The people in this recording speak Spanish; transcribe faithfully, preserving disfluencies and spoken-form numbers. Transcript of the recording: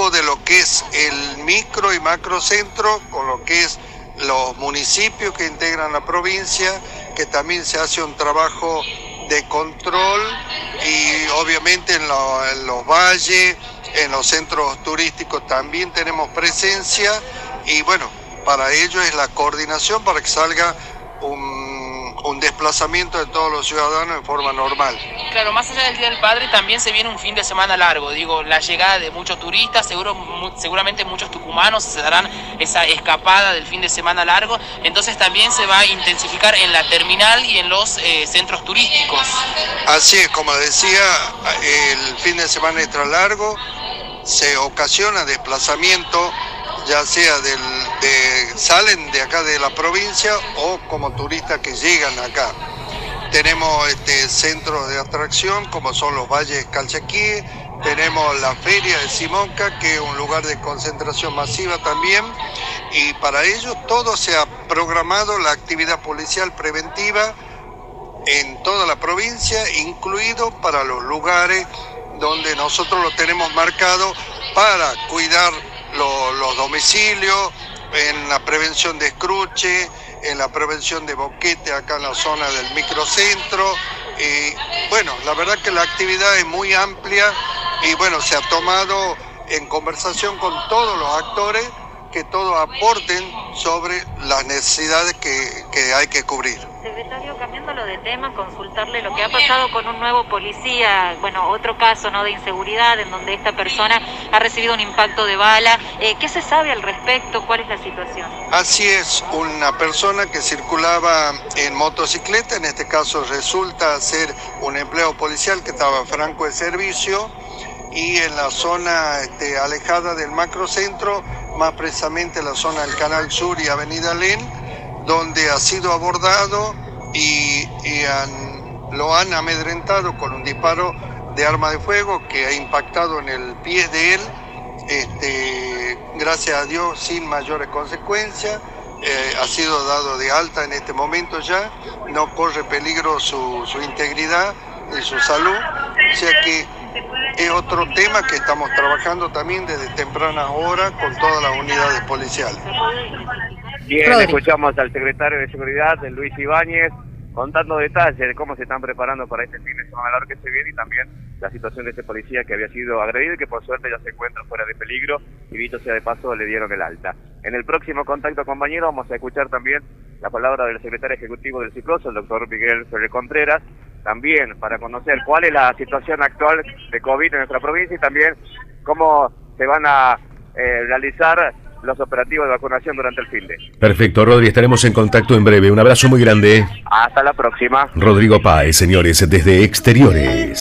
trabajo de lo que es el micro y macrocentro, con lo que es los municipios que integran la provincia, que también se hace un trabajo de control y obviamente en, lo, en los valles, en los centros turísticos también tenemos presencia y bueno, para ello es la coordinación para que salga un, un desplazamiento de todos los ciudadanos en forma normal. Claro, más allá del Día del Padre también se viene un fin de semana largo, digo, la llegada de muchos turistas, seguro, mu seguramente muchos tucumanos se darán esa escapada del fin de semana largo, entonces también se va a intensificar en la terminal y en los eh, centros turísticos. Así es, como decía, el fin de semana extra largo se ocasiona desplazamiento, ya sea del, de, salen de acá de la provincia o como turistas que llegan acá. Tenemos este, centros de atracción como son los valles Calchaquí, tenemos la feria de Simonca, que es un lugar de concentración masiva también, y para ello todo se ha programado la actividad policial preventiva en toda la provincia, incluido para los lugares donde nosotros lo tenemos marcado para cuidar lo, los domicilios, en la prevención de escruche, en la prevención de boquete acá en la zona del microcentro. Y bueno, la verdad que la actividad es muy amplia y bueno, se ha tomado en conversación con todos los actores que todos aporten sobre las necesidades que, que hay que cubrir. Secretario, cambiándolo de tema, consultarle lo que ha pasado con un nuevo policía, bueno, otro caso, ¿no?, de inseguridad en donde esta persona ha recibido un impacto de bala. Eh, ¿Qué se sabe al respecto? ¿Cuál es la situación? Así es, una persona que circulaba en motocicleta, en este caso resulta ser un empleado policial que estaba franco de servicio y en la zona este, alejada del macrocentro, más precisamente la zona del Canal Sur y Avenida Len, donde ha sido abordado y, y han, lo han amedrentado con un disparo de arma de fuego que ha impactado en el pie de él, este, gracias a Dios sin mayores consecuencias. Eh, ha sido dado de alta en este momento ya, no corre peligro su, su integridad y su salud, o sea que es otro tema que estamos trabajando también desde tempranas horas con todas las unidades policiales. Bien, Rodri. Escuchamos al secretario de Seguridad, Luis Ibáñez, contando detalles de cómo se están preparando para este fin de semana largo que se viene y también la situación de este policía que había sido agredido y que por suerte ya se encuentra fuera de peligro y dicho sea de paso le dieron el alta. En el próximo contacto, compañero, vamos a escuchar también la palabra del secretario ejecutivo del Cicloso, el doctor Miguel Ferrer Contreras, también para conocer cuál es la situación actual de COVID en nuestra provincia y también cómo se van a eh, realizar los operativos de vacunación durante el fin de. Perfecto, Rodri, estaremos en contacto en breve. Un abrazo muy grande. Hasta la próxima. Rodrigo Páez, señores, desde Exteriores.